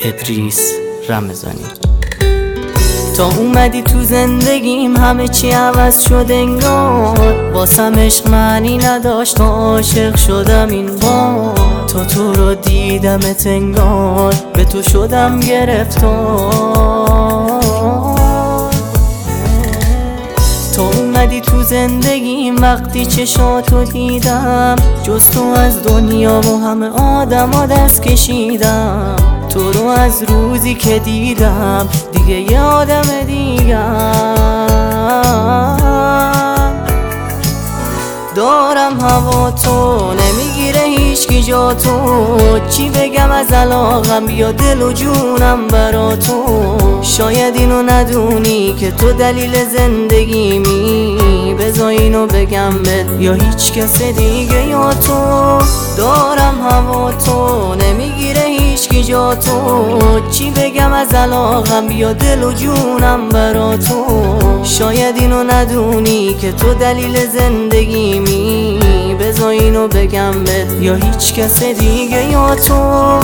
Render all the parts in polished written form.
ادریس رمضانی. تا اومدی تو زندگیم همه چی عوض شد انگار، واسم عشق معنی نداشت، عاشق شدم این بار. تو رو دیدمت انگار به تو شدم گرفتار. تو اومدی تو زندگیم وقتی چشاتو دیدم، جز تو از دنیا و همه آدما دست کشیدم. تو رو از روزی که دیدم دیگه یه آدم دیگم. دارم هوا تو نمیگیره هیچکی جا تو، چی بگم از علاقم بیا دل و جونم برا تو. شاید اینو ندونی که تو دلیل زندگیمی، بذار اینو بگم بهت یا هیچ کس دیگه یا تو. دارم هوا تو نمیگیره هیچکی جا تو، چی بگم از علاقم بیا دل و جونم برا تو. شاید اینو ندونی که تو دلیل زندگیمی، بذار اینو بگم بهت یا هیچ کس دیگه یا تو.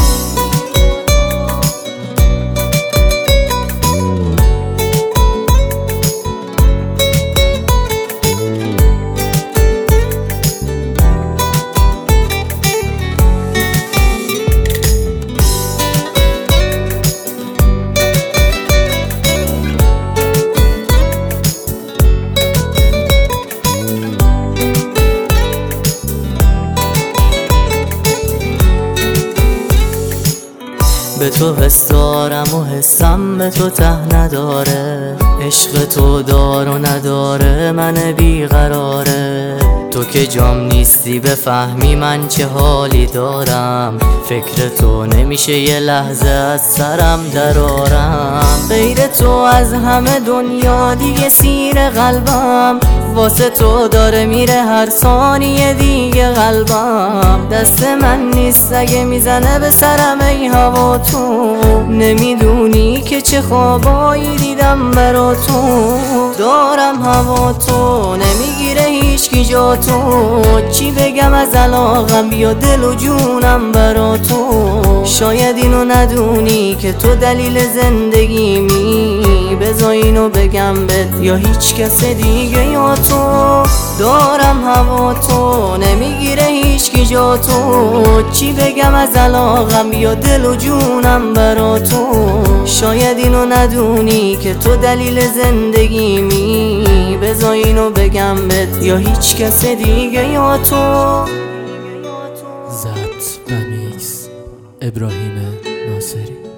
به تو حس دارم و حسم به تو ته نداره، عشق تو دار و نداره من بیقراره. تو که جام نیستی بفهمی من چه حالی دارم، فکر تو نمیشه یه لحظه از سرم درارم. غیر تو از همه دنیا دیگه سیر قلبم، واسه تو داره میره هر ثانیه دیگه قلبم. دست من نیست اگه میزنه به سرم ای هوا تو، نمیدونی که چه خوابایی دیدم برا تو. دارم هوا تو نمیگیره هیچکی جا تو، چی بگم از علاقم بیا دل و جونم برا تو. شاید اینو ندونی که تو دلیل زندگیمی، بذار اینو بگم بهت یا هیچ کس دیگه یا تو. دارم هوا تو نمیگیره هیچکی جا تو، چی بگم از علاقم بیا دل و جونم برا تو. شاید اینو ندونی که تو دلیل زندگیمی، بذار اینو بگم بهت یا هیچ کس دیگه یا تو. زد و میکس ابراهیم ناصری.